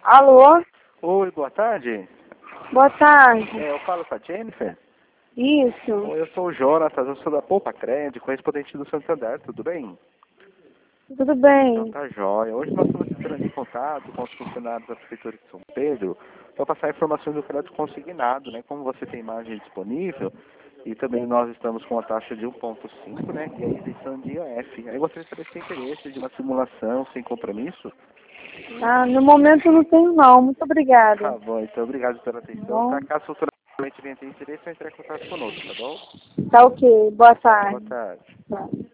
Alô? Oi, boa tarde. Boa tarde. Eu falo com a Jennifer. Isso. Oi, eu sou o Jonatas, eu sou da Poupa Crédito, correspondente do Santander, tudo bem? Tudo Então bem. tá jóia. Hoje nós estamos entrando em contato com os funcionários da Prefeitura de São Pedro para passar informações do crédito consignado, né? Como você tem margem disponível e também nós estamos com a taxa de 1,5, né? E a isenção de IOF. Aí gostaria de saber se tem interesse de uma simulação sem compromisso. Ah, no momento não tenho não. Muito obrigada. Tá bom, então obrigado pela Tá atenção. bom? Tá, caso futuramente venha ter interesse, vai entrar em contato conosco, tá bom? Tá ok. Boa Tá, boa tarde. tarde. Tá.